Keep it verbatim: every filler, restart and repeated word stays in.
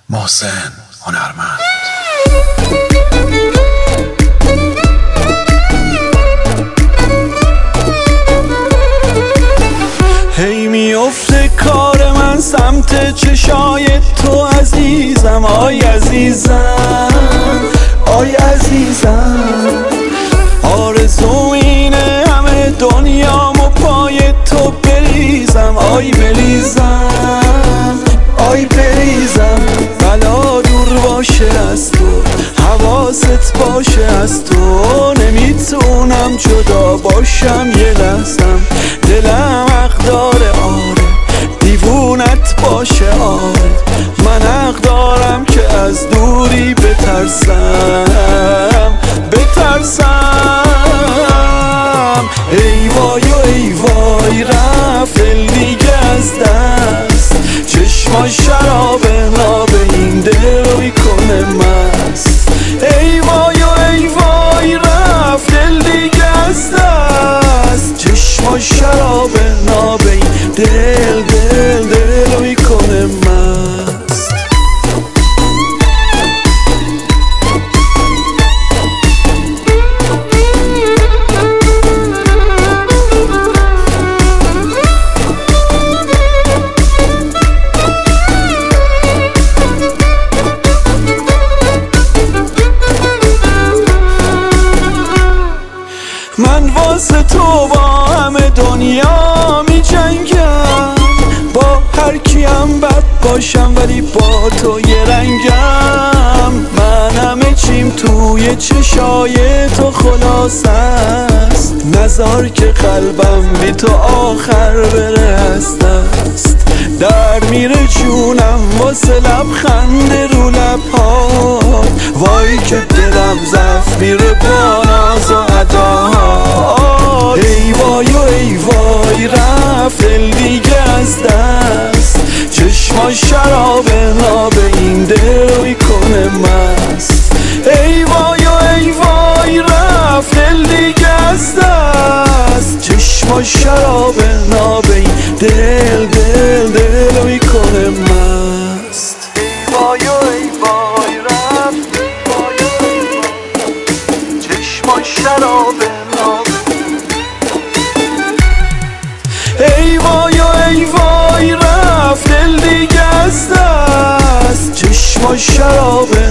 محسن هنرمند. هی میفته کار من سمت چشای تو عزیزم، آی عزیزم، آی عزیزم. آرزو اینه همه دنیامو پای تو بریزم، آی بریزم، آی بریزم. بلا دور باشه از تو، حواست باشه از تو، نمیتونم جدا باشم یه لحظم. دلم حق داره آره، دیوونت باشه آره، من حق دارم که از دوری بترسم بترسم. ای وای و ای وای رفت دل دیگه از دست، چشما شراب ناب این دل رو میکنه مست. ای وای و ای وای رفت دل دیگه از دست، چشما شراب ناب این دل دل دل رو میکنه مست. من واسه تو با همه دنیا می جنگم، با هر کیم بد باشم ولی با تو یه رنگم. من همه چیم توی چشای تو خلاص است، نذار که قلبم بی تو آخر بره از دست. در میره جونم واسه لبخند رو لبهات، وای که دلم ضعف میره با ناز و اداهات. ای وای و ای وای رفت دل دیگه از دست، چشما شراب ناب این دل رو میکنه مست. ای وای و ای وای رفت دل دیگه از دست، چشما شراب ناب این دل دل دل رو میکنه مست. ای وای و ای وای رفت، چشما شراب ناب. ای وای و ای وای رفت دل دیگه از دست، چشما شراب